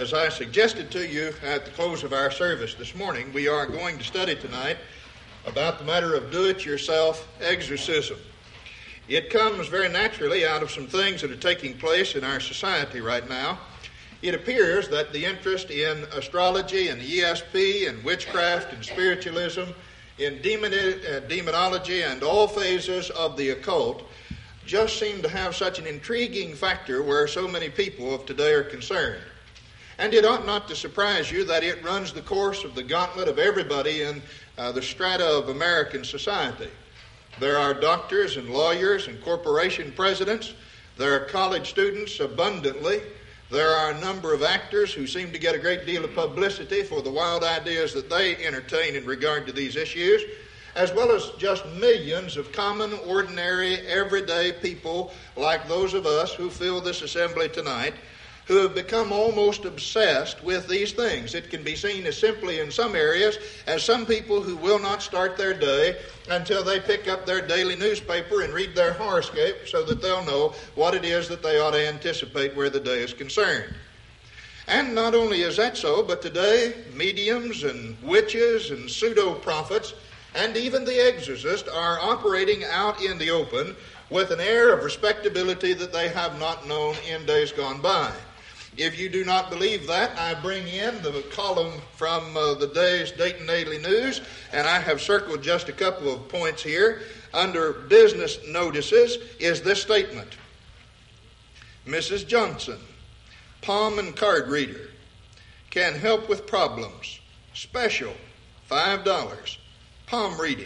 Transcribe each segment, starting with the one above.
As I suggested to you at the close of our service this morning, we are going to study tonight about the matter of do-it-yourself exorcism. It comes very naturally out of some things that are taking place in our society right now. It appears that the interest in astrology and ESP and witchcraft and spiritualism, in demonology and all phases of the occult just seem to have such an intriguing factor where so many people of today are concerned. And it ought not to surprise you that it runs the course of the gauntlet of everybody in the strata of American society. There are doctors and lawyers and corporation presidents. There are college students abundantly. There are a number of actors who seem to get a great deal of publicity for the wild ideas that they entertain in regard to these issues, as well as just millions of common, ordinary, everyday people like those of us who fill this assembly tonight, who have become almost obsessed with these things. It can be seen as simply in some areas as some people who will not start their day until they pick up their daily newspaper and read their horoscope so that they'll know what it is that they ought to anticipate where the day is concerned. And not only is that so, but today mediums and witches and pseudo-prophets and even the exorcists are operating out in the open with an air of respectability that they have not known in days gone by. If you do not believe that, I bring in the column from the day's Dayton Daily News, and I have circled just a couple of points here. Under business notices is this statement. Mrs. Johnson, palm and card reader, can help with problems. Special, $5. Palm reading,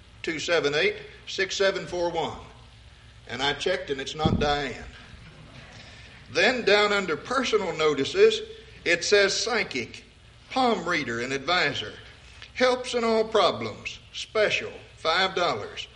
278-6741. And I checked and it's not Diane. Then down under personal notices, it says psychic, palm reader and advisor. Helps in all problems. Special, $5,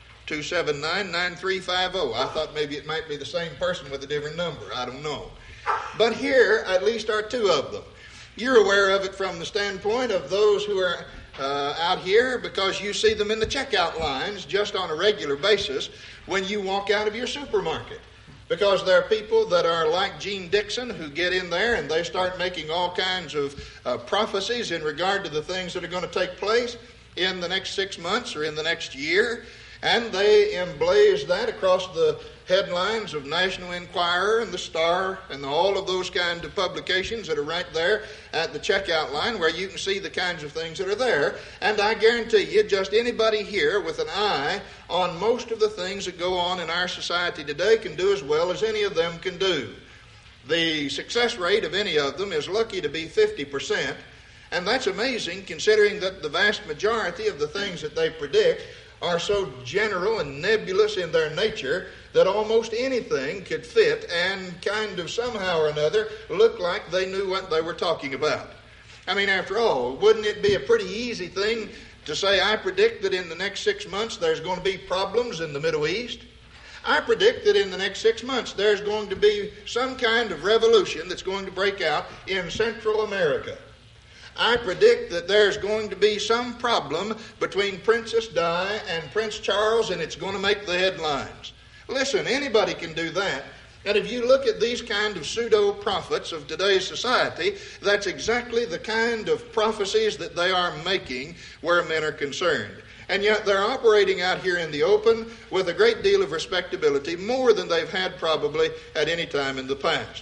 279-9350. I thought maybe it might be the same person with a different number. I don't know. But here at least are two of them. You're aware of it from the standpoint of those who are out here because you see them in the checkout lines just on a regular basis when you walk out of your supermarket. Because there are people that are like Gene Dixon who get in there and they start making all kinds of prophecies in regard to the things that are going to take place in the next 6 months or in the next year. And they emblaze that across the headlines of National Enquirer and the Star and all of those kinds of publications that are right there at the checkout line where you can see the kinds of things that are there. And I guarantee you, just anybody here with an eye on most of the things that go on in our society today can do as well as any of them can do. The success rate of any of them is lucky to be 50%. And that's amazing considering that the vast majority of the things that they predict are so general and nebulous in their nature that almost anything could fit and kind of somehow or another look like they knew what they were talking about. I mean, after all, wouldn't it be a pretty easy thing to say, I predict that in the next 6 months there's going to be problems in the Middle East? I predict that in the next 6 months there's going to be some kind of revolution that's going to break out in Central America. I predict that there's going to be some problem between Princess Di and Prince Charles, and it's going to make the headlines. Listen, anybody can do that. And if you look at these kind of pseudo-prophets of today's society, that's exactly the kind of prophecies that they are making where men are concerned. And yet they're operating out here in the open with a great deal of respectability, more than they've had probably at any time in the past.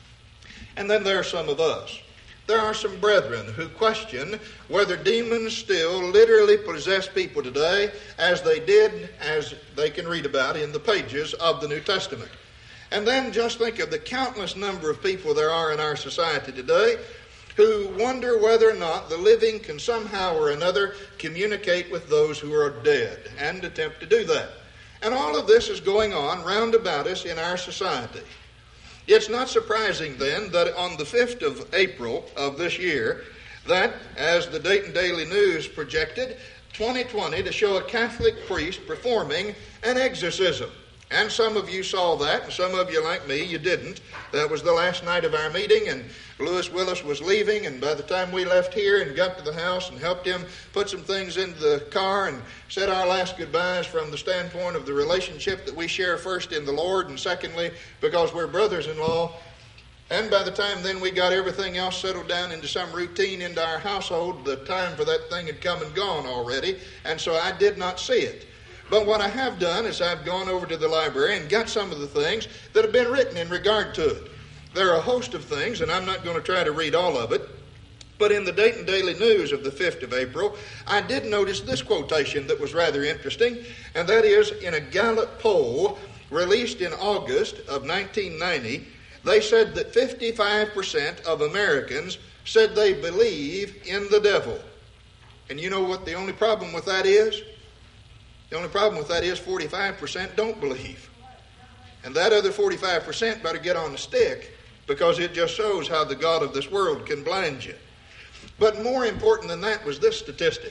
And then there are some of us. There are some brethren who question whether demons still literally possess people today as they did, as they can read about in the pages of the New Testament. And then just think of the countless number of people there are in our society today who wonder whether or not the living can somehow or another communicate with those who are dead and attempt to do that. And all of this is going on round about us in our society. It's not surprising then that on the 5th of April of this year, that, as the Dayton Daily News projected, 2020 to show a Catholic priest performing an exorcism. And some of you saw that, and some of you, like me, you didn't. That was the last night of our meeting, and Lewis Willis was leaving, and by the time we left here and got to the house and helped him put some things into the car and said our last goodbyes from the standpoint of the relationship that we share first in the Lord, and secondly, because we're brothers-in-law, And by the time then we got everything else settled down into some routine into our household, the time for that thing had come and gone already, and so I did not see it. But what I have done is I've gone over to the library and got some of the things that have been written in regard to it. There are a host of things, and I'm not going to try to read all of it, but in the Dayton Daily News of the 5th of April, I did notice this quotation that was rather interesting, and that is in a Gallup poll released in August of 1990, they said that 55% of Americans said they believe in the devil. And you know what the only problem with that is? The only problem with that is 45% don't believe. And that other 45% better get on the stick, because it just shows how the God of this world can blind you. But more important than that was this statistic.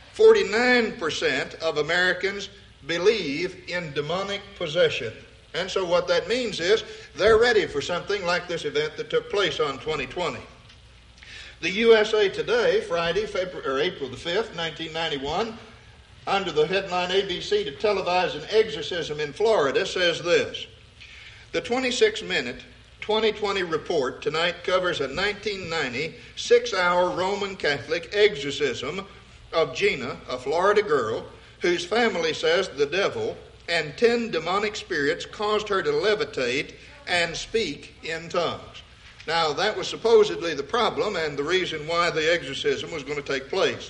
49% of Americans believe in demonic possession. And so what that means is they're ready for something like this event that took place on 2020. The USA Today, Friday, April the 5th, 1991, under the headline ABC to televise an exorcism in Florida, says this: the 26-minute 2020 report tonight covers a 1990 6-hour Roman Catholic exorcism of Gina, a Florida girl, whose family says the devil and 10 demonic spirits caused her to levitate and speak in tongues. Now, that was supposedly the problem and the reason why the exorcism was going to take place.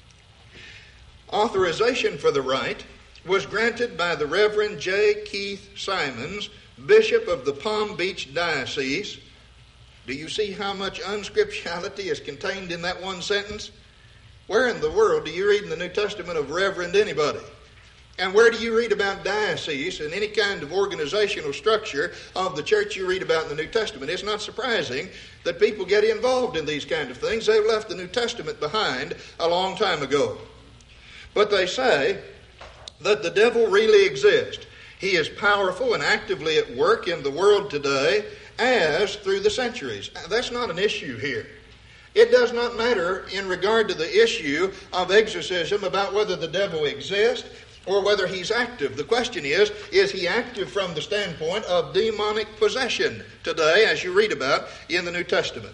Authorization for the rite was granted by the Reverend J. Keith Simons, Bishop of the Palm Beach Diocese. Do you see how much unscripturality is contained in that one sentence? Where in the world do you read in the New Testament of Reverend anybody? And where do you read about diocese and any kind of organizational structure of the church you read about in the New Testament? It's not surprising that people get involved in these kind of things. They've left the New Testament behind a long time ago. But they say that the devil really exists. He is powerful and actively at work in the world today as through the centuries. That's not an issue here. It does not matter in regard to the issue of exorcism about whether the devil exists or whether he's active. The question is he active from the standpoint of demonic possession today, as you read about in the New Testament?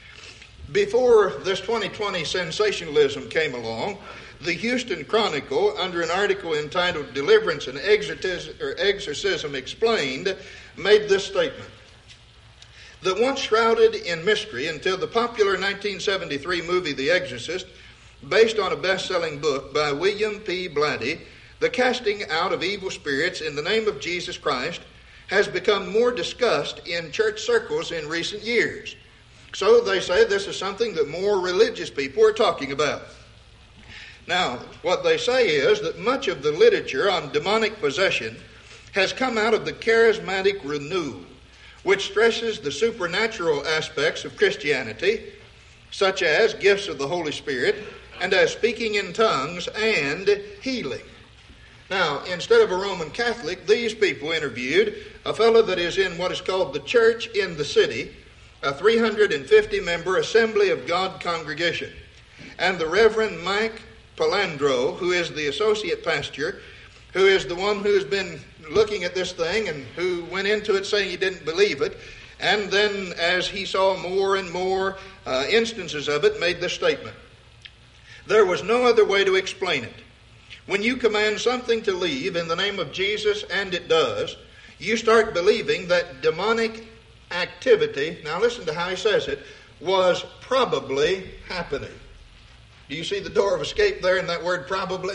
Before this 2020 sensationalism came along, the Houston Chronicle, under an article entitled Deliverance and Exorcism Explained, made this statement: that once shrouded in mystery until the popular 1973 movie The Exorcist, based on a best-selling book by William P. Blatty, the casting out of evil spirits in the name of Jesus Christ has become more discussed in church circles in recent years. So they say this is something that more religious people are talking about. Now, what they say is that much of the literature on demonic possession has come out of the charismatic renewal, which stresses the supernatural aspects of Christianity, such as gifts of the Holy Spirit, and as speaking in tongues and healing. Now, instead of a Roman Catholic, these people interviewed a fellow that is in what is called the Church in the City, a 350-member Assembly of God congregation, and the Reverend Mike Palandro, who is the associate pastor, who is the one who has been looking at this thing and who went into it saying he didn't believe it, and then as he saw more and more instances of it, made this statement: there was no other way to explain it. When you command something to leave in the name of Jesus, and it does, you start believing that demonic activity, now listen to how he says it, was probably happening. Do you see the door of escape there in that word probably?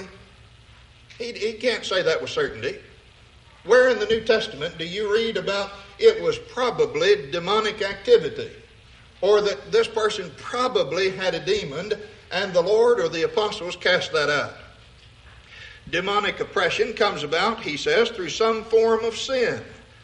He can't say that with certainty. Where in the New Testament do you read about it was probably demonic activity? Or that this person probably had a demon and the Lord or the apostles cast that out? Demonic oppression comes about, he says, through some form of sin.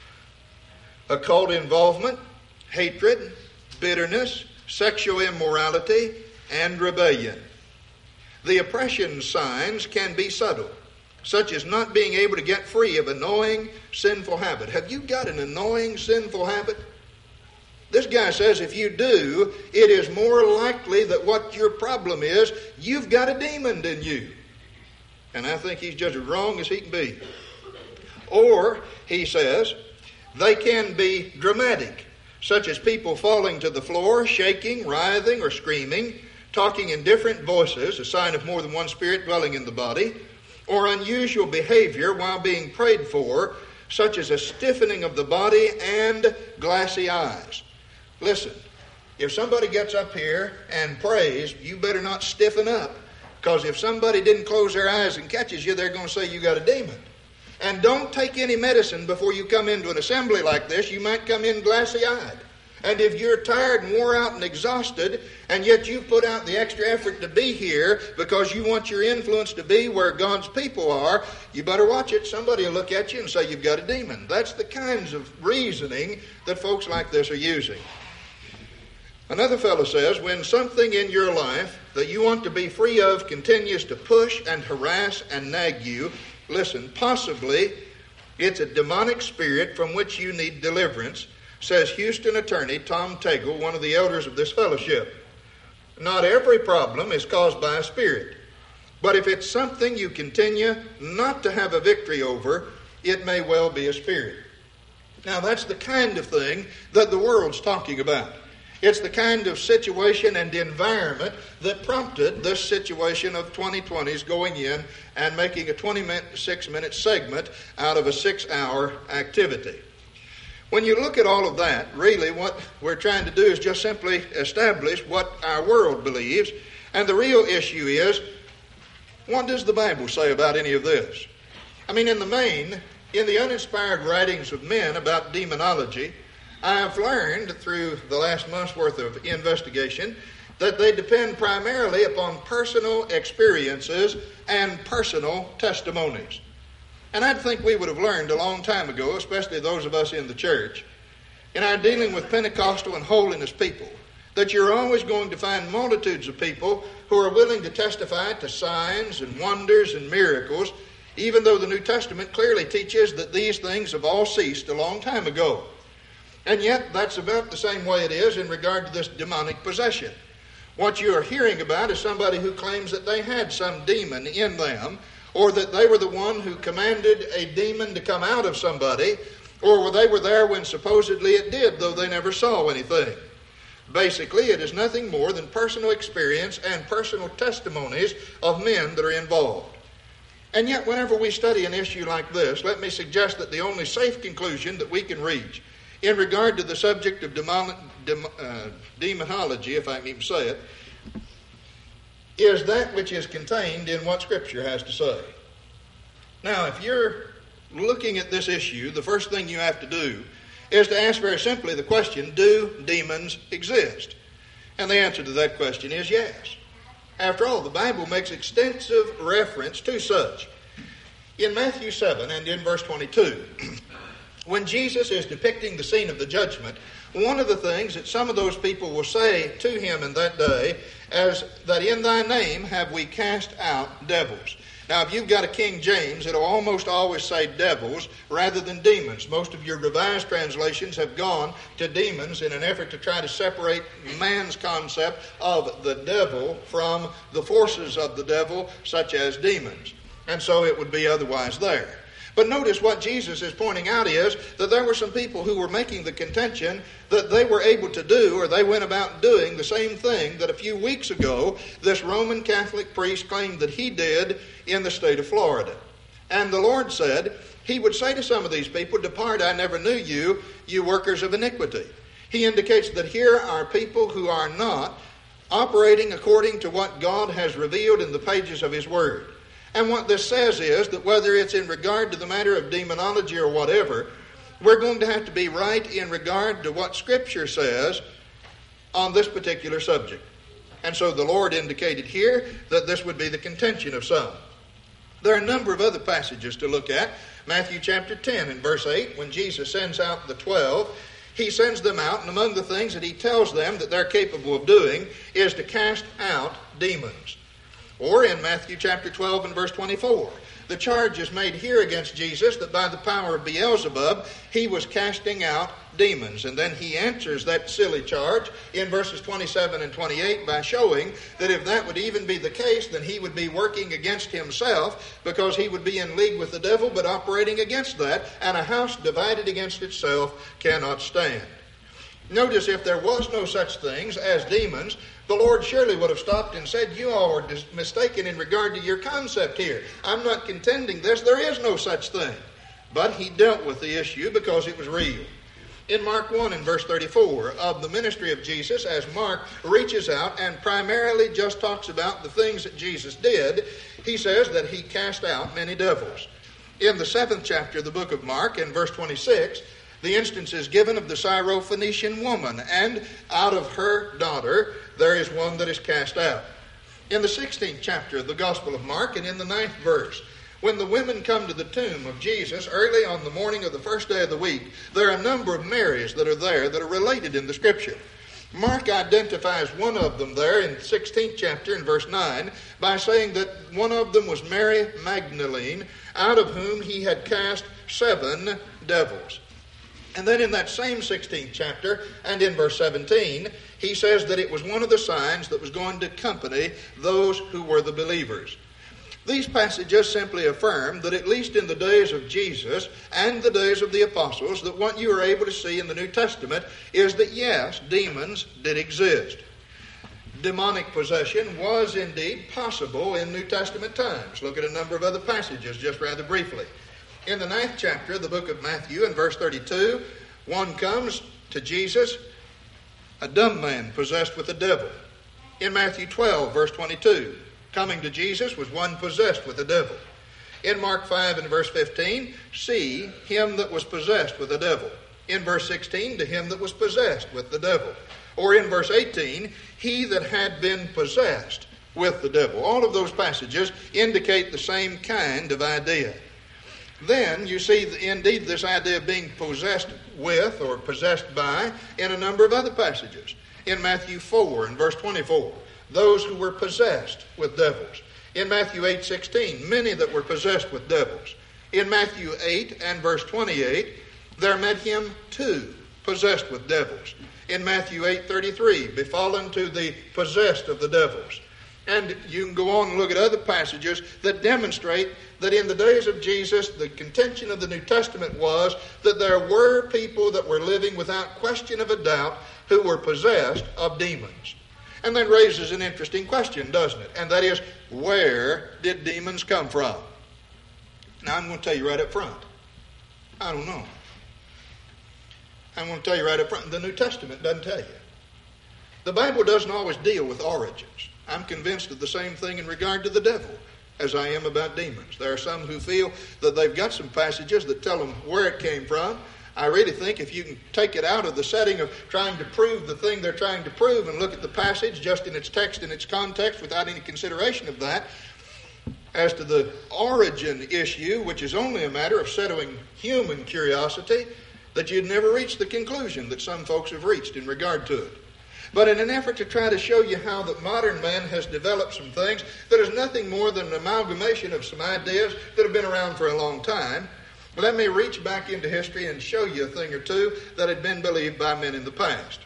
Occult involvement, hatred, bitterness, sexual immorality, and rebellion. The oppression signs can be subtle, such as not being able to get free of annoying, sinful habit. Have you got an annoying, sinful habit? This guy says if you do, it is more likely that what your problem is, you've got a demon in you. And I think he's just as wrong as he can be. Or, he says, they can be dramatic, such as people falling to the floor, shaking, writhing, or screaming, talking in different voices, a sign of more than one spirit dwelling in the body, or unusual behavior while being prayed for, such as a stiffening of the body and glassy eyes. Listen, if somebody gets up here and prays, you better not stiffen up, because if somebody didn't close their eyes and catches you, they're going to say you got a demon. And don't take any medicine before you come into an assembly like this. You might come in glassy-eyed. And if you're tired and wore out and exhausted, and yet you put out the extra effort to be here because you want your influence to be where God's people are, you better watch it. Somebody will look at you and say you've got a demon. That's the kinds of reasoning that folks like this are using. Another fellow says, when something in your life that you want to be free of continues to push and harass and nag you, listen, possibly it's a demonic spirit from which you need deliverance, says Houston attorney Tom Tagle, one of the elders of this fellowship. Not every problem is caused by a spirit, but if it's something you continue not to have a victory over, it may well be a spirit. Now that's the kind of thing that the world's talking about. It's the kind of situation and environment that prompted this situation of 2020s going in and making a 26-minute segment out of a 6-hour activity. When you look at all of that, really what we're trying to do is just simply establish what our world believes. And the real issue is, what does the Bible say about any of this? I mean, in the main, in the uninspired writings of men about demonology, I've learned through the last month's worth of investigation that they depend primarily upon personal experiences and personal testimonies. And I'd think we would have learned a long time ago, especially those of us in the church, in our dealing with Pentecostal and holiness people, that you're always going to find multitudes of people who are willing to testify to signs and wonders and miracles, even though the New Testament clearly teaches that these things have all ceased a long time ago. And yet, that's about the same way it is in regard to this demonic possession. What you are hearing about is somebody who claims that they had some demon in them, or that they were the one who commanded a demon to come out of somebody, or they were there when supposedly it did, though they never saw anything. Basically, it is nothing more than personal experience and personal testimonies of men that are involved. And yet, whenever we study an issue like this, let me suggest that the only safe conclusion that we can reach in regard to the subject of demonology, if I can even say it, is that which is contained in what Scripture has to say. Now, if you're looking at this issue, the first thing you have to do is to ask very simply the question, do demons exist? And the answer to that question is yes. After all, the Bible makes extensive reference to such. In Matthew 7 and in verse 22, when Jesus is depicting the scene of the judgment, one of the things that some of those people will say to him in that day is that in thy name have we cast out devils. Now, if you've got a King James, it'll almost always say devils rather than demons. Most of your revised translations have gone to demons in an effort to try to separate man's concept of the devil from the forces of the devil, such as demons. And so it would be otherwise there. But notice what Jesus is pointing out is that there were some people who were making the contention that they were able to do, or they went about doing the same thing that a few weeks ago this Roman Catholic priest claimed that he did in the state of Florida. And the Lord said he would say to some of these people, "Depart, I never knew you, you workers of iniquity." He indicates that here are people who are not operating according to what God has revealed in the pages of His Word. And what this says is that whether it's in regard to the matter of demonology or whatever, we're going to have to be right in regard to what Scripture says on this particular subject. And so the Lord indicated here that this would be the contention of some. There are a number of other passages to look at. Matthew chapter 10 and verse 8, when Jesus sends out the 12, He sends them out, and among the things that He tells them that they're capable of doing is to cast out demons. Or in Matthew chapter 12 and verse 24, the charge is made here against Jesus that by the power of Beelzebub, He was casting out demons. And then He answers that silly charge in verses 27 and 28 by showing that if that would even be the case, then He would be working against Himself, because He would be in league with the devil but operating against that, and a house divided against itself cannot stand. Notice if there was no such things as demons, the Lord surely would have stopped and said, you all are mistaken in regard to your concept here. I'm not contending this. There is no such thing. But he dealt with the issue because it was real. In Mark 1 and verse 34 of the ministry of Jesus, as Mark reaches out and primarily just talks about the things that Jesus did, he says that he cast out many devils. In the 7th chapter of the book of Mark, in verse 26, the instance is given of the Syrophoenician woman, and out of her daughter there is one that is cast out. In the 16th chapter of the Gospel of Mark, and in the 9th verse, when the women come to the tomb of Jesus early on the morning of the first day of the week, there are a number of Marys that are there that are related in the Scripture. Mark identifies one of them there in the 16th chapter in verse 9 by saying that one of them was Mary Magdalene, out of whom he had cast 7 devils. And then in that same 16th chapter and in verse 17, he says that it was one of the signs that was going to accompany those who were the believers. These passages simply affirm that at least in the days of Jesus and the days of the apostles, that what you are able to see in the New Testament is that yes, demons did exist. Demonic possession was indeed possible in New Testament times. Look at a number of other passages just rather briefly. In the 9th chapter of the book of Matthew, in verse 32, one comes to Jesus, a dumb man possessed with a devil. In Matthew 12, verse 22, coming to Jesus was one possessed with a devil. In Mark 5 and verse 15, see him that was possessed with a devil. In verse 16, to him that was possessed with the devil. Or in verse 18, he that had been possessed with the devil. All of those passages indicate the same kind of idea. Then you see indeed this idea of being possessed with or possessed by in a number of other passages. In Matthew 4 and verse 24, those who were possessed with devils. In Matthew 8:16, many that were possessed with devils. In Matthew 8 and verse 28, there met him 2 possessed with devils. In Matthew 8:33, befallen to the possessed of the devils. And you can go on and look at other passages that demonstrate that in the days of Jesus, the contention of the New Testament was that there were people that were living without question of a doubt who were possessed of demons. And that raises an interesting question, doesn't it? And that is, where did demons come from? Now, I'm going to tell you right up front. I don't know. I'm going to tell you right up front. The New Testament doesn't tell you. The Bible doesn't always deal with origins. I'm convinced of the same thing in regard to the devil as I am about demons. There are some who feel that they've got some passages that tell them where it came from. I really think if you can take it out of the setting of trying to prove the thing they're trying to prove and look at the passage just in its text and its context without any consideration of that, as to the origin issue, which is only a matter of settling human curiosity, that you'd never reach the conclusion that some folks have reached in regard to it. But in an effort to try to show you how that modern man has developed some things that is nothing more than an amalgamation of some ideas that have been around for a long time, let me reach back into history and show you a thing or two that had been believed by men in the past.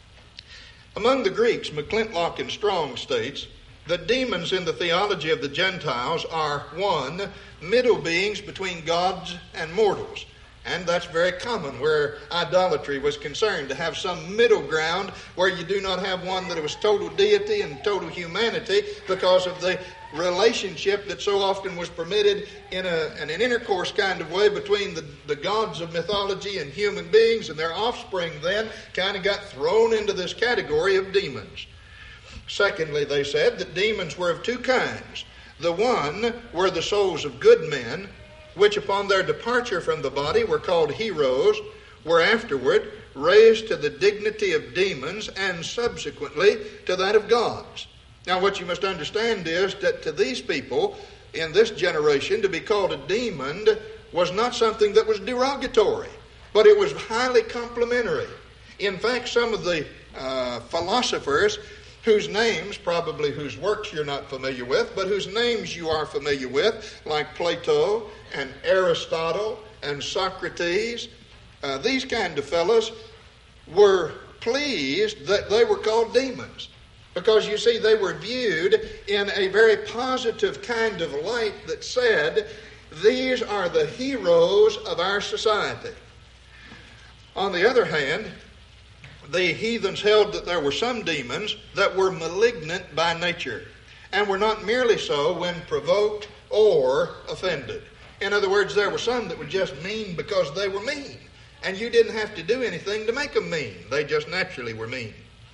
Among the Greeks, McClintock and Strong states that demons in the theology of the Gentiles are, 1, middle beings between gods and mortals. And that's very common where idolatry was concerned, to have some middle ground where you do not have one that was total deity and total humanity because of the relationship that so often was permitted in an intercourse kind of way between the gods of mythology and human beings, and their offspring then kind of got thrown into this category of demons. Secondly, they said that demons were of 2 kinds. The one were the souls of good men, which upon their departure from the body were called heroes, were afterward raised to the dignity of demons and subsequently to that of gods. Now what you must understand is that to these people in this generation, to be called a demon was not something that was derogatory, but it was highly complimentary. In fact, some of the philosophers whose names, probably whose works you're not familiar with, but whose names you are familiar with, like Plato and Aristotle and Socrates, these kind of fellows were pleased that they were called demons. Because you see, they were viewed in a very positive kind of light that said, these are the heroes of our society. On the other hand, the heathens held that there were some demons that were malignant by nature and were not merely so when provoked or offended. In other words, there were some that were just mean because they were mean, and you didn't have to do anything to make them mean. They just naturally were mean.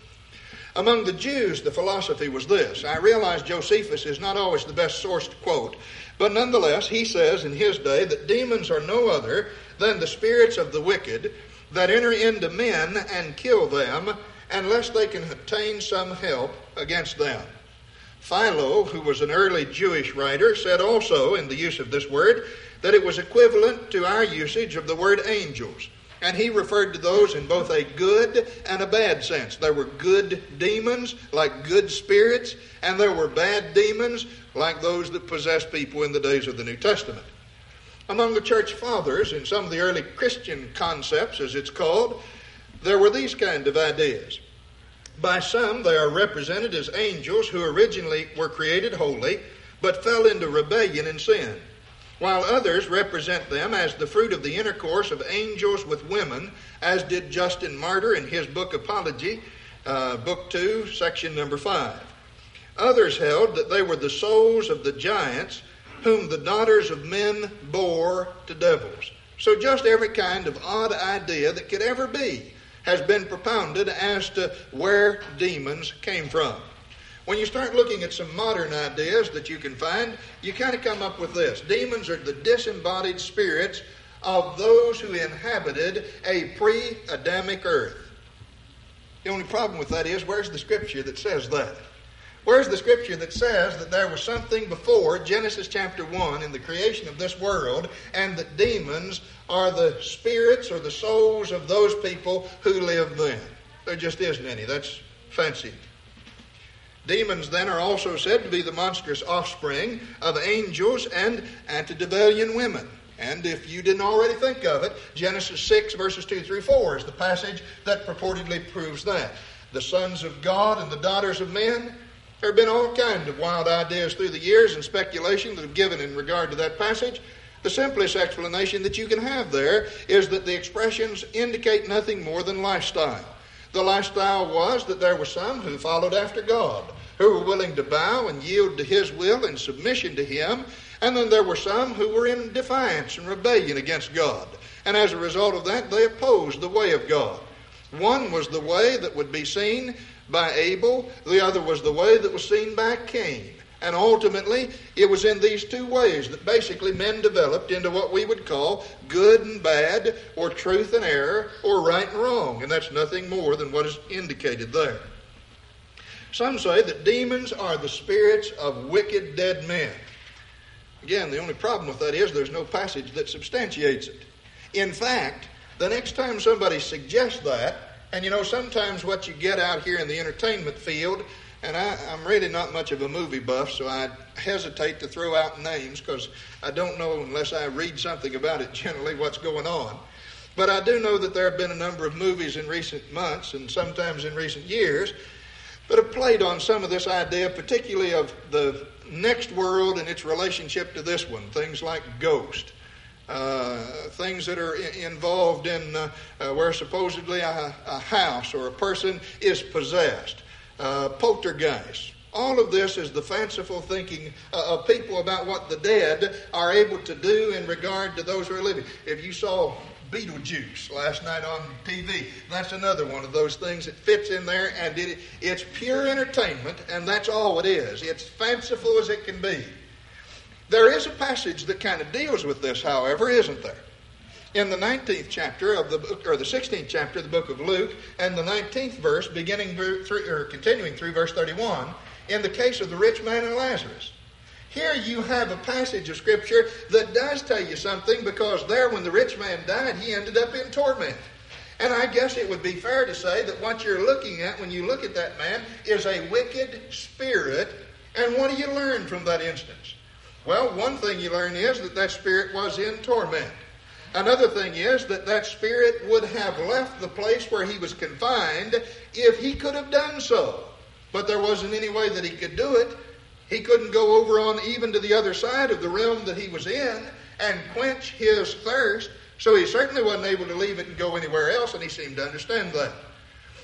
Among the Jews, the philosophy was this. I realize Josephus is not always the best source to quote, but nonetheless, he says in his day that demons are no other than the spirits of the wicked that enter into men and kill them unless they can obtain some help against them. Philo, who was an early Jewish writer, said also in the use of this word that it was equivalent to our usage of the word angels. And he referred to those in both a good and a bad sense. There were good demons, like good spirits, and there were bad demons, like those that possessed people in the days of the New Testament. Among the church fathers, in some of the early Christian concepts, as it's called, there were these kind of ideas. By some, they are represented as angels who originally were created holy, but fell into rebellion and sin, while others represent them as the fruit of the intercourse of angels with women, as did Justin Martyr in his book Apology, book 2, section number 5. Others held that they were the souls of the giants whom the daughters of men bore to devils. So just every kind of odd idea that could ever be has been propounded as to where demons came from. When you start looking at some modern ideas that you can find, you kind of come up with this. Demons are the disembodied spirits of those who inhabited a pre-Adamic earth. The only problem with that is, where's the scripture that says that? Where's the scripture that says that there was something before Genesis chapter 1 in the creation of this world, and that demons are the spirits or the souls of those people who lived then? There just isn't any. That's fancy. Demons then are also said to be the monstrous offspring of angels and antediluvian women. And if you didn't already think of it, Genesis 6 verses 2 through 4 is the passage that purportedly proves that. The sons of God and the daughters of men. There have been all kinds of wild ideas through the years and speculation that have given in regard to that passage. The simplest explanation that you can have there is that the expressions indicate nothing more than lifestyle. The lifestyle was that there were some who followed after God, who were willing to bow and yield to His will in submission to Him, and then there were some who were in defiance and rebellion against God. And as a result of that, they opposed the way of God. One was the way that would be seen by Abel, the other was the way that was seen by Cain. And ultimately, it was in these two ways that basically men developed into what we would call good and bad, or truth and error, or right and wrong. And that's nothing more than what is indicated there. Some say that demons are the spirits of wicked dead men. Again, the only problem with that is there's no passage that substantiates it. In fact, the next time somebody suggests that, and you know, sometimes what you get out here in the entertainment field, and I'm really not much of a movie buff, so I hesitate to throw out names because I don't know, unless I read something about it generally, what's going on. But I do know that there have been a number of movies in recent months and sometimes in recent years that have played on some of this idea, particularly of the next world and its relationship to this one. Things like Ghost. Things that are involved in where supposedly a house or a person is possessed. Poltergeist. All of this is the fanciful thinking of people about what the dead are able to do in regard to those who are living. If you saw Beetlejuice last night on TV, that's another one of those things that fits in there, and it's pure entertainment, and that's all it is. It's fanciful as it can be. There is a passage that kind of deals with this, however, isn't there? In the 19th chapter of the book, or the 16th chapter of the book of Luke, and the 19th verse, beginning through, or continuing through verse 31, in the case of the rich man and Lazarus. Here you have a passage of Scripture that does tell you something, because there, when the rich man died, he ended up in torment. And I guess it would be fair to say that what you're looking at when you look at that man is a wicked spirit. And what do you learn from that instance? Well, one thing you learn is that that spirit was in torment. Another thing is that that spirit would have left the place where he was confined if he could have done so. But there wasn't any way that he could do it. He couldn't go over on even to the other side of the realm that he was in and quench his thirst. So he certainly wasn't able to leave it and go anywhere else, and he seemed to understand that.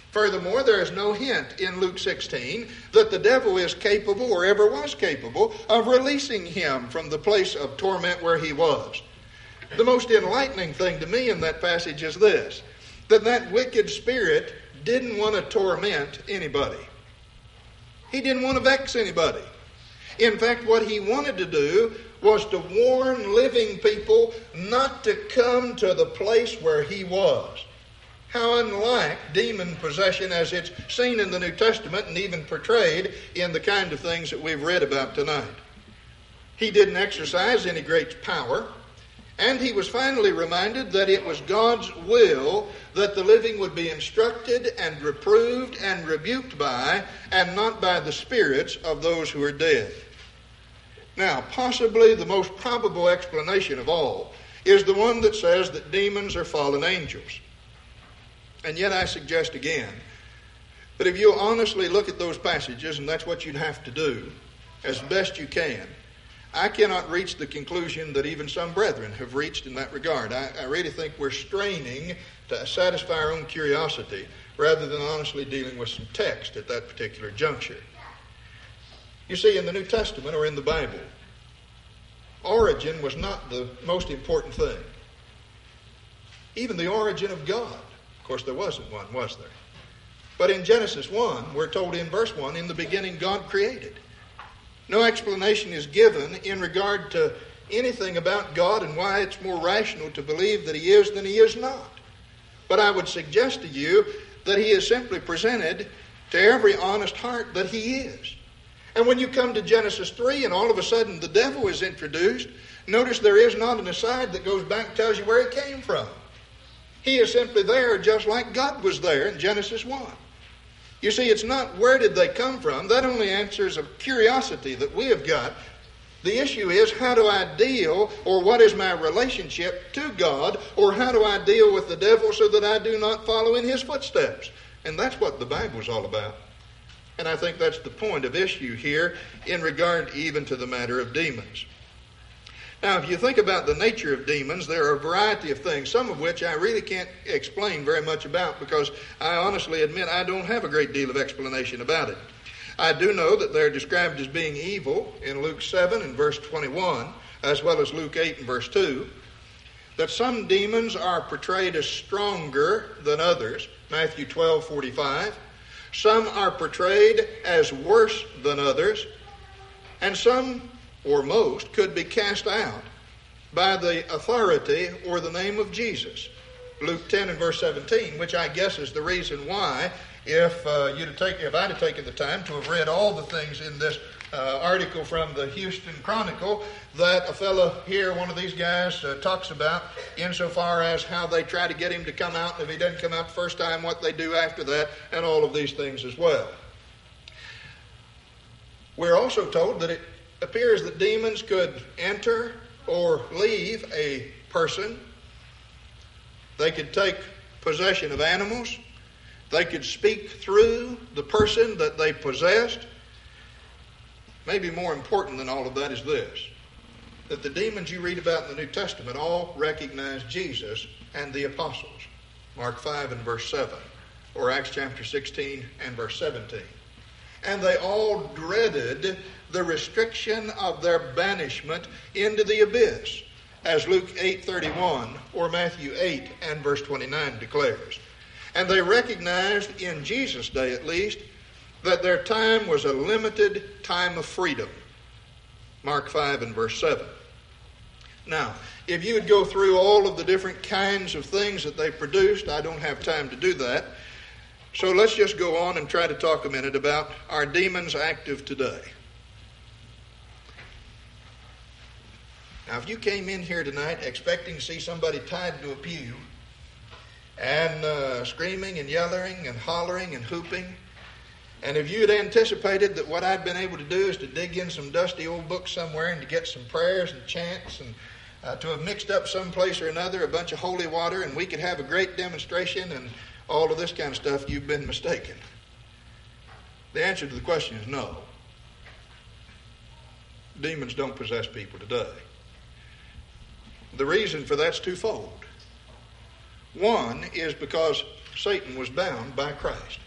Furthermore, there is no hint in Luke 16 that the devil is capable or ever was capable of releasing him from the place of torment where he was. The most enlightening thing to me in that passage is this, that wicked spirit didn't want to torment anybody. He didn't want to vex anybody. In fact, what he wanted to do was to warn living people not to come to the place where he was. How unlike demon possession as it's seen in the New Testament and even portrayed in the kind of things that we've read about tonight. He didn't exercise any great power, and he was finally reminded that it was God's will that the living would be instructed and reproved and rebuked by, and not by the spirits of those who are dead. Now, possibly the most probable explanation of all is the one that says that demons are fallen angels. And yet I suggest again that if you'll honestly look at those passages, and that's what you'd have to do as best you can, I cannot reach the conclusion that even some brethren have reached in that regard. I really think we're straining to satisfy our own curiosity rather than honestly dealing with some text at that particular juncture. You see, in the New Testament or in the Bible, origin was not the most important thing. Even the origin of God. Of course, there wasn't one, was there? But in Genesis 1, we're told in verse 1, in the beginning God created. No explanation is given in regard to anything about God and why it's more rational to believe that he is than he is not. But I would suggest to you that he is simply presented to every honest heart that he is. And when you come to Genesis 3 and all of a sudden the devil is introduced, notice there is not an aside that goes back and tells you where he came from. He is simply there just like God was there in Genesis 1. You see, it's not where did they come from. That only answers a curiosity that we have got. The issue is, how do I deal, or what is my relationship to God, or how do I deal with the devil so that I do not follow in his footsteps? And that's what the Bible's all about. And I think that's the point of issue here in regard even to the matter of demons. Now, if you think about the nature of demons, there are a variety of things, some of which I really can't explain very much about because I honestly admit I don't have a great deal of explanation about it. I do know that they're described as being evil in Luke 7 and verse 21, as well as Luke 8 and verse 2. That some demons are portrayed as stronger than others, Matthew 12:45. Some are portrayed as worse than others, and some, or most, could be cast out by the authority or the name of Jesus. Luke 10 and verse 17, which I guess is the reason why, if I'd have taken the time to have read all the things in this article from the Houston Chronicle that a fellow here, one of these guys, talks about insofar as how they try to get him to come out, and if he doesn't come out the first time, what they do after that, and all of these things as well. We're also told that it appears that demons could enter or leave a person. They could take possession of animals. They could speak through the person that they possessed. Maybe more important than all of that is this, that the demons you read about in the New Testament all recognize Jesus and the apostles. Mark 5 and verse 7, or Acts chapter 16 and verse 17. And they all dreaded the restriction of their banishment into the abyss, as Luke 8:31 or Matthew 8 and verse 29 declares. And they recognized, in Jesus' day at least, that their time was a limited time of freedom. Mark 5 and verse 7. Now, if you would go through all of the different kinds of things that they produced, I don't have time to do that. So let's just go on and try to talk a minute about our demons active today. Now, if you came in here tonight expecting to see somebody tied to a pew and screaming and yelling and hollering and hooping, and if you had anticipated that what I'd been able to do is to dig in some dusty old books somewhere and to get some prayers and chants and to have mixed up someplace or another a bunch of holy water and we could have a great demonstration and all of this kind of stuff, you've been mistaken. The answer to the question is no. Demons don't possess people today. The reason for that's twofold. One is because Satan was bound by Christ.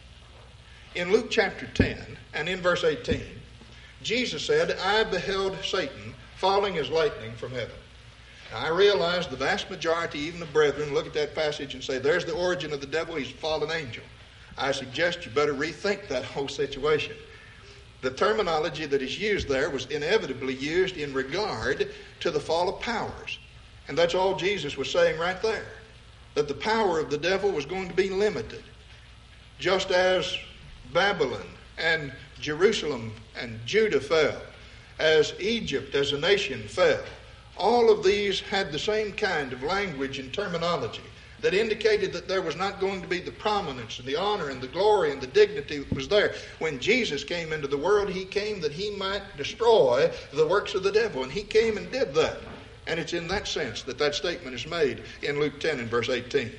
In Luke chapter 10 and in verse 18, Jesus said, I beheld Satan falling as lightning from heaven. Now, I realize the vast majority, even the brethren, look at that passage and say, there's the origin of the devil, he's a fallen angel. I suggest you better rethink that whole situation. The terminology that is used there was inevitably used in regard to the fall of powers. And that's all Jesus was saying right there, that the power of the devil was going to be limited. Just as Babylon and Jerusalem and Judah fell, as Egypt as a nation fell, all of these had the same kind of language and terminology that indicated that there was not going to be the prominence and the honor and the glory and the dignity that was there. When Jesus came into the world, he came that he might destroy the works of the devil, and he came and did that. And it's in that sense that that statement is made in Luke 10 and verse 18.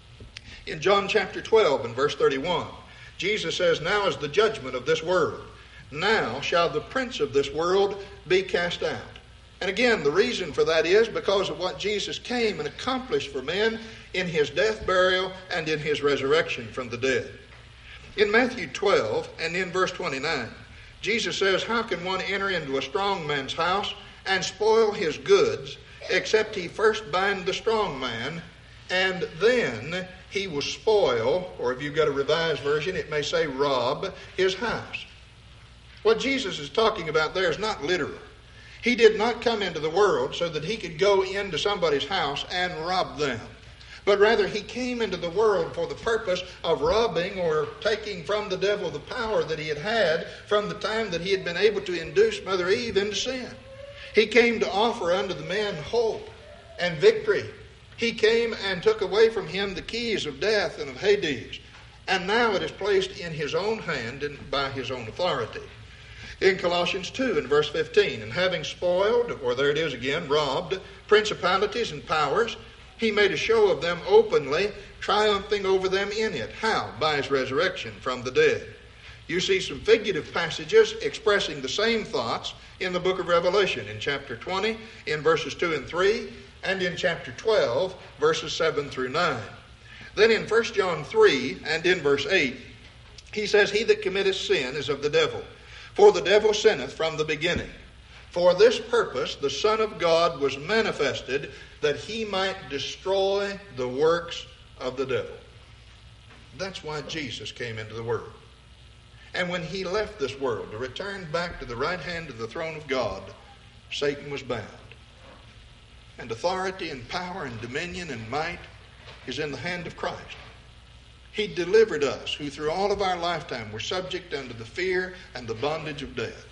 In John chapter 12 and verse 31, Jesus says, now is the judgment of this world. Now shall the prince of this world be cast out. And again, the reason for that is because of what Jesus came and accomplished for men in his death, burial, and in his resurrection from the dead. In Matthew 12 and in verse 29, Jesus says, how can one enter into a strong man's house and spoil his goods, except he first bind the strong man, and then he will spoil, or if you've got a revised version, it may say rob, his house. What Jesus is talking about there is not literal. He did not come into the world so that he could go into somebody's house and rob them. But rather, he came into the world for the purpose of robbing or taking from the devil the power that he had from the time that he had been able to induce Mother Eve into sin. He came to offer unto the man hope and victory. He came and took away from him the keys of death and of Hades. And now it is placed in his own hand and by his own authority. In Colossians 2 and verse 15, and having spoiled, or there it is again, robbed, principalities and powers, he made a show of them openly, triumphing over them in it. How? By his resurrection from the dead. You see some figurative passages expressing the same thoughts in the book of Revelation, in chapter 20, in verses 2 and 3, and in chapter 12, verses 7 through 9. Then in 1 John 3 and in verse 8, he says, he that committeth sin is of the devil. For the devil sinneth from the beginning. For this purpose the Son of God was manifested, that he might destroy the works of the devil. That's why Jesus came into the world. And when he left this world to return back to the right hand of the throne of God, Satan was bound. And authority and power and dominion and might is in the hand of Christ. He delivered us, who through all of our lifetime were subject unto the fear and the bondage of death.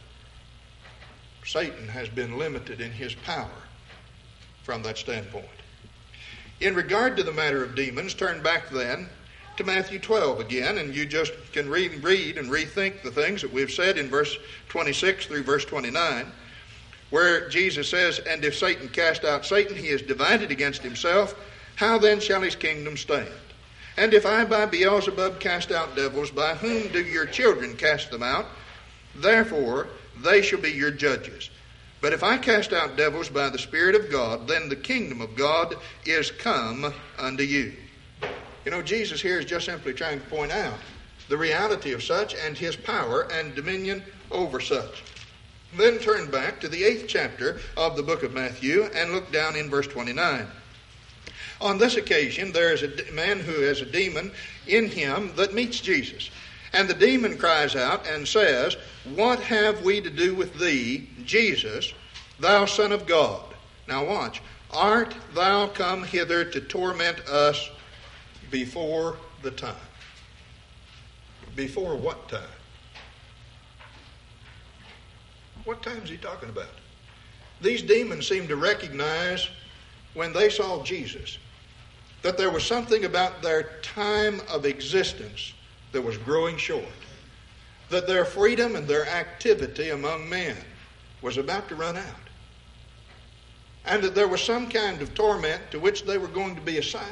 Satan has been limited in his power from that standpoint. In regard to the matter of demons, turn back then to Matthew 12 again, and you just can read and rethink the things that we've said in verse 26 through verse 29, where Jesus says, and if Satan cast out Satan, he is divided against himself. How then shall his kingdom stand? And if I by Beelzebub cast out devils, by whom do your children cast them out? Therefore they shall be your judges. But if I cast out devils by the Spirit of God, then the kingdom of God is come unto you. You know, Jesus here is just simply trying to point out the reality of such and his power and dominion over such. Then turn back to the 8th chapter of the book of Matthew and look down in verse 29. On this occasion, there is a man who has a demon in him that meets Jesus. And the demon cries out and says, what have we to do with thee, Jesus, thou Son of God? Now watch. Art thou come hither to torment us before the time? Before what time? What time is he talking about? These demons seem to recognize when they saw Jesus that there was something about their time of existence that was growing short, that their freedom and their activity among men was about to run out, and that there was some kind of torment to which they were going to be assigned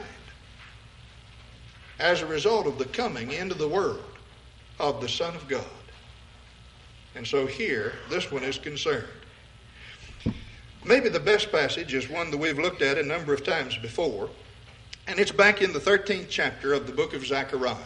as a result of the coming into the world of the Son of God. And so here, this one is concerned. Maybe the best passage is one that we've looked at a number of times before, And it's back in the 13th chapter of the book of Zechariah.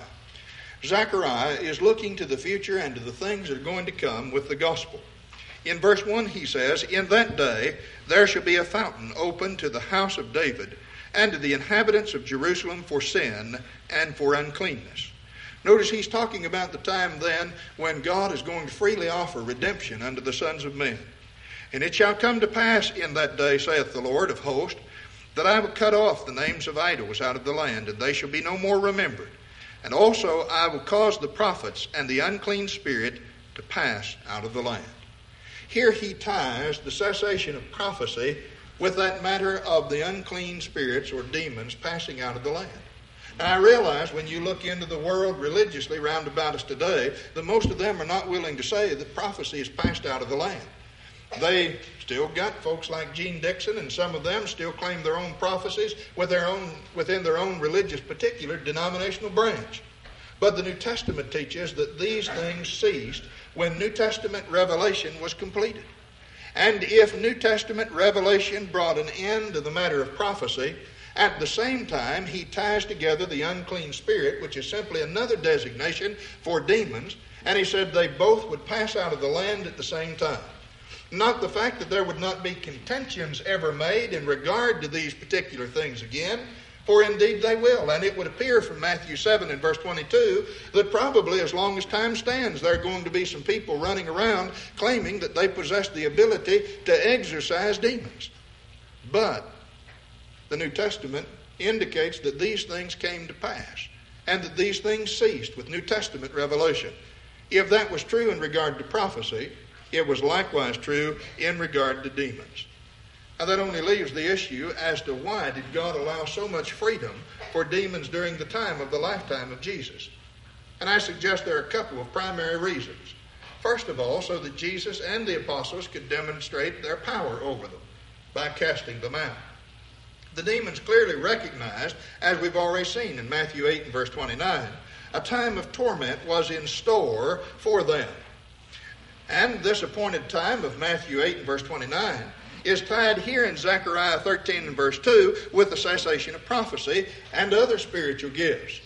Zechariah is looking to the future and to the things that are going to come with the gospel. In verse 1 he says, "In that day there shall be a fountain open to the house of David and to the inhabitants of Jerusalem for sin and for uncleanness." Notice he's talking about the time then when God is going to freely offer redemption unto the sons of men. "And it shall come to pass in that day, saith the Lord of hosts, that I will cut off the names of idols out of the land, and they shall be no more remembered. And also I will cause the prophets and the unclean spirit to pass out of the land." Here he ties the cessation of prophecy with that matter of the unclean spirits or demons passing out of the land. Now I realize when you look into the world religiously round about us today, that most of them are not willing to say that prophecy is passed out of the land. They still got folks like Gene Dixon, and some of them still claim their own prophecies within their own religious particular denominational branch. But the New Testament teaches that these things ceased when New Testament revelation was completed. And if New Testament revelation brought an end to the matter of prophecy, at the same time he ties together the unclean spirit, which is simply another designation for demons, and he said they both would pass out of the land at the same time. Not the fact that there would not be contentions ever made in regard to these particular things again, for indeed they will. And it would appear from Matthew 7 and verse 22 that probably as long as time stands, there are going to be some people running around claiming that they possess the ability to exorcise demons. But the New Testament indicates that these things came to pass and that these things ceased with New Testament revelation. If that was true in regard to prophecy, it was likewise true in regard to demons. Now that only leaves the issue as to why did God allow so much freedom for demons during the time of the lifetime of Jesus. And I suggest there are a couple of primary reasons. First of all, so that Jesus and the apostles could demonstrate their power over them by casting them out. The demons clearly recognized, as we've already seen in Matthew 8 and verse 29, a time of torment was in store for them. And this appointed time of Matthew 8 and verse 29 is tied here in Zechariah 13 and verse 2 with the cessation of prophecy and other spiritual gifts.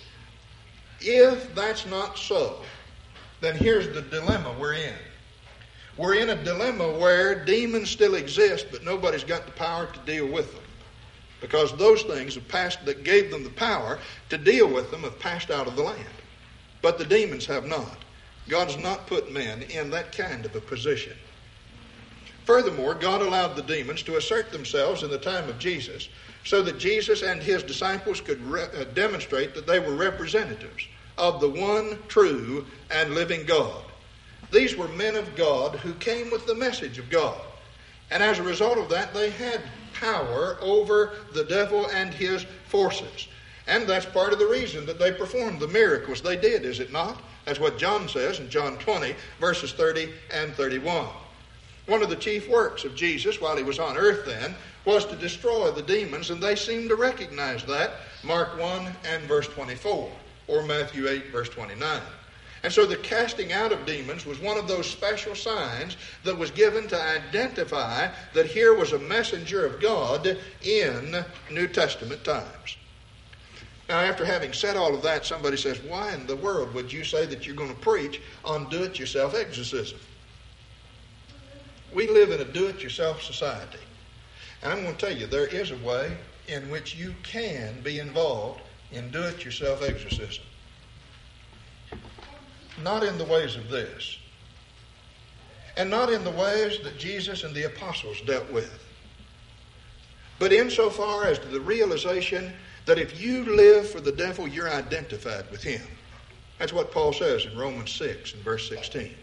If that's not so, then here's the dilemma we're in. We're in a dilemma where demons still exist, but nobody's got the power to deal with them. Because those things have passed that gave them the power to deal with them have passed out of the land. But the demons have not. God's not put men in that kind of a position. Furthermore, God allowed the demons to assert themselves in the time of Jesus so that Jesus and his disciples could demonstrate that they were representatives of the one true and living God. These were men of God who came with the message of God. And as a result of that, they had power over the devil and his forces. And that's part of the reason that they performed the miracles they did, is it not? That's what John says in John 20, verses 30 and 31. One of the chief works of Jesus while he was on earth then was to destroy the demons, and they seemed to recognize that. Mark 1 and verse 24, or Matthew 8, verse 29. And so the casting out of demons was one of those special signs that was given to identify that here was a messenger of God in New Testament times. Now, after having said all of that, somebody says, why in the world would you say that you're going to preach on do-it-yourself exorcism? We live in a do-it-yourself society. And I'm going to tell you, there is a way in which you can be involved in do-it-yourself exorcism. Not in the ways of this. And not in the ways that Jesus and the apostles dealt with. But insofar as to the realization that if you live for the devil, you're identified with him. That's what Paul says in Romans 6 and verse 16.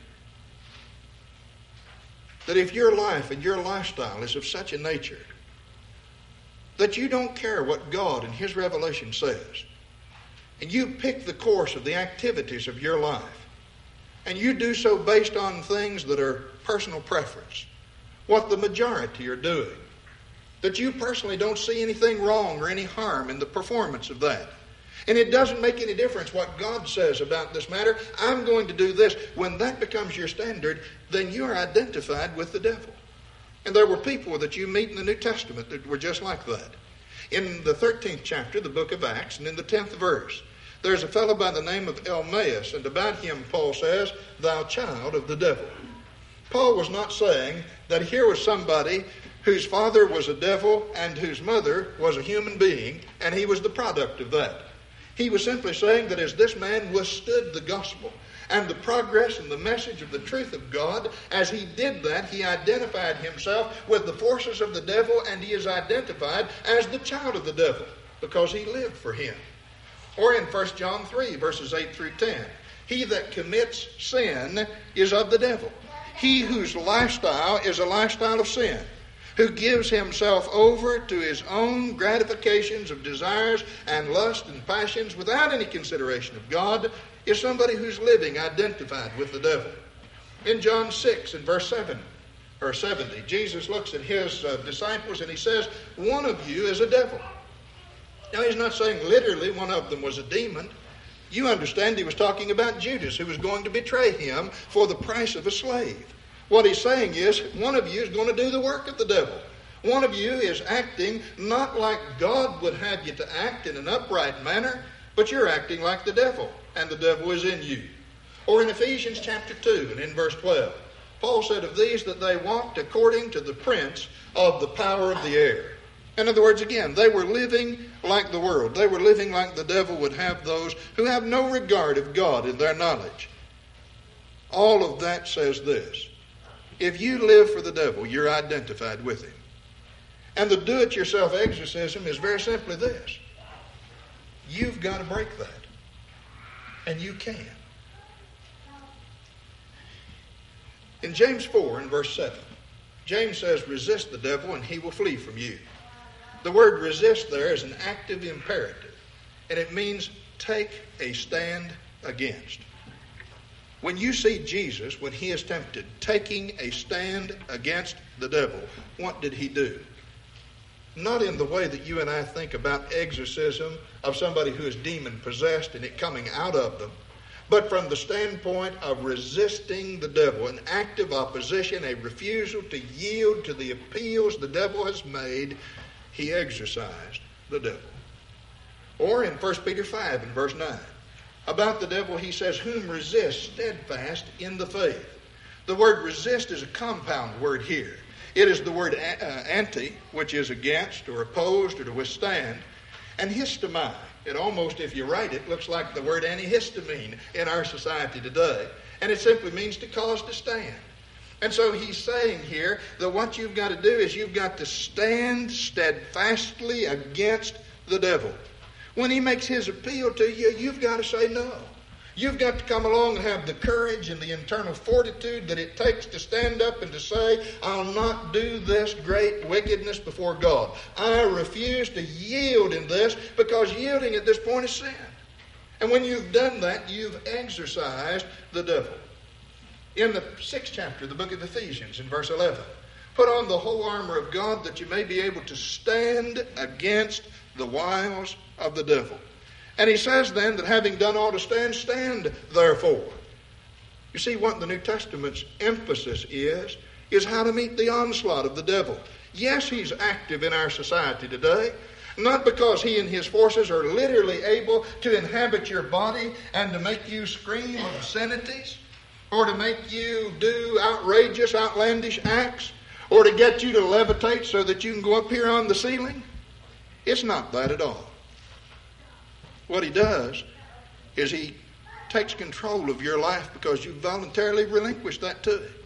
That if your life and your lifestyle is of such a nature that you don't care what God and his revelation says, and you pick the course of the activities of your life, and you do so based on things that are personal preference, what the majority are doing, that you personally don't see anything wrong or any harm in the performance of that. And it doesn't make any difference what God says about this matter. I'm going to do this. When that becomes your standard, then you are identified with the devil. And there were people that you meet in the New Testament that were just like that. In the 13th chapter, the book of Acts, and in the 10th verse, there's a fellow by the name of Elmaeus, and about him Paul says, "Thou child of the devil." Paul was not saying that here was somebody whose father was a devil and whose mother was a human being, and he was the product of that. He was simply saying that as this man withstood the gospel and the progress and the message of the truth of God, as he did that, he identified himself with the forces of the devil, and he is identified as the child of the devil because he lived for him. Or in 1 John 3, verses 8 through 10, "He that commits sin is of the devil. He whose lifestyle is a lifestyle of sin, who gives himself over to his own gratifications of desires and lust and passions without any consideration of God, is somebody who's living identified with the devil." In John 6 and verse 70, Jesus looks at his disciples and he says, "One of you is a devil." Now he's not saying literally one of them was a demon. You understand he was talking about Judas, who was going to betray him for the price of a slave. What he's saying is, one of you is going to do the work of the devil. One of you is acting not like God would have you to act in an upright manner, but you're acting like the devil, and the devil is in you. Or in Ephesians chapter 2 and in verse 12, Paul said of these that they walked according to the prince of the power of the air. In other words, again, they were living like the world. They were living like the devil would have those who have no regard of God in their knowledge. All of that says this: if you live for the devil, you're identified with him. And the do-it-yourself exorcism is very simply this: you've got to break that. And you can. In James 4 and verse 7, James says, "Resist the devil and he will flee from you." The word resist there is an active imperative, and it means take a stand against. When you see Jesus, when he is tempted, taking a stand against the devil, what did he do? Not in the way that you and I think about exorcism of somebody who is demon-possessed and it coming out of them, but from the standpoint of resisting the devil, an active opposition, a refusal to yield to the appeals the devil has made. He exorcised the devil. Or in 1 Peter 5 and verse 9, about the devil he says, "Whom resist steadfast in the faith." The word resist is a compound word here. It is the word anti, which is against or opposed or to withstand, and histamai. It almost, if you write it, looks like the word antihistamine in our society today. And it simply means to cause to stand. And so he's saying here that what you've got to do is you've got to stand steadfastly against the devil. When he makes his appeal to you, you've got to say no. You've got to come along and have the courage and the internal fortitude that it takes to stand up and to say, "I'll not do this great wickedness before God. I refuse to yield in this," because yielding at this point is sin. And when you've done that, you've exorcised the devil. In the 6th chapter of the book of Ephesians, in verse 11, "Put on the whole armor of God that you may be able to stand against the wiles of the devil." And he says then that having done all to stand, stand therefore. You see what the New Testament's emphasis is how to meet the onslaught of the devil. Yes, he's active in our society today, not because he and his forces are literally able to inhabit your body and to make you scream obscenities, or to make you do outrageous, outlandish acts, or to get you to levitate so that you can go up here on the ceiling. It's not that at all. What he does is he takes control of your life because you voluntarily relinquish that to him.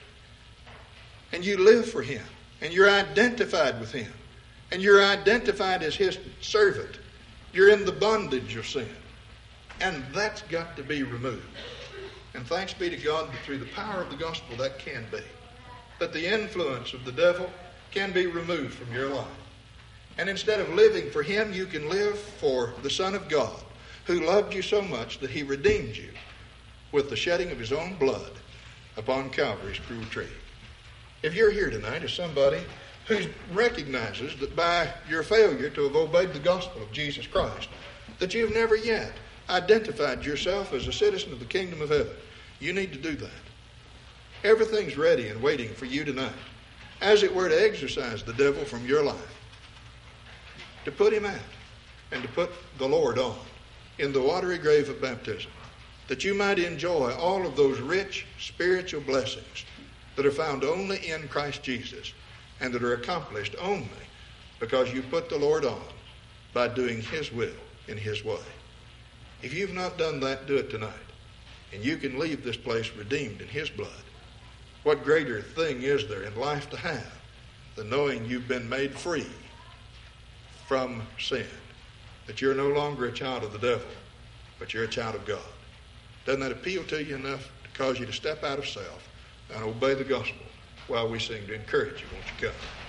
And you live for him. And you're identified with him. And you're identified as his servant. You're in the bondage of sin. And that's got to be removed. And thanks be to God that through the power of the gospel that can be. That the influence of the devil can be removed from your life. And instead of living for him, you can live for the Son of God, who loved you so much that he redeemed you with the shedding of his own blood upon Calvary's cruel tree. If you're here tonight as somebody who recognizes that by your failure to have obeyed the gospel of Jesus Christ, that you've never yet identified yourself as a citizen of the kingdom of heaven, you need to do that. Everything's ready and waiting for you tonight, as it were, to exorcise the devil from your life. to put him out and to put the Lord on in the watery grave of baptism, that you might enjoy all of those rich spiritual blessings that are found only in Christ Jesus and that are accomplished only because you put the Lord on by doing his will in his way. If you've not done that, do it tonight. And you can leave this place redeemed in his blood. What greater thing is there in life to have than knowing you've been made free from sin, that you're no longer a child of the devil, but you're a child of God? Doesn't that appeal to you enough to cause you to step out of self and obey the gospel while we sing to encourage you? Won't you come?